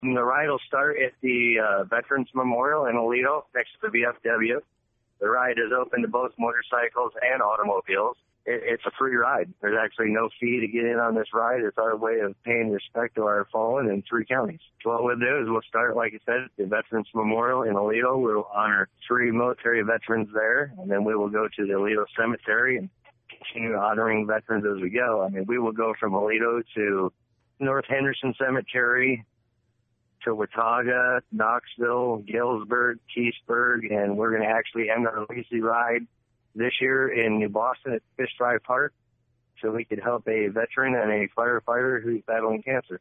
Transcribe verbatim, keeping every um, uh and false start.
And the ride will start at the uh, Veterans Memorial in Aledo next to the V F W. The ride is open to both motorcycles and automobiles. It, it's a free ride. There's actually no fee to get in on this ride. It's our way of paying respect to our fallen in three counties. So what we'll do is we'll start, like I said, at the Veterans Memorial in Aledo. We'll honor three military veterans there, and then we will go to the Aledo Cemetery and continue honoring veterans as we go. I mean, we will go from Aledo to North Henderson Cemetery, to Watauga, Knoxville, Galesburg, Keithsburg, and we're going to actually end our Lacey ride this year in New Boston at Fish Drive Park so we could help a veteran and a firefighter who's battling cancer.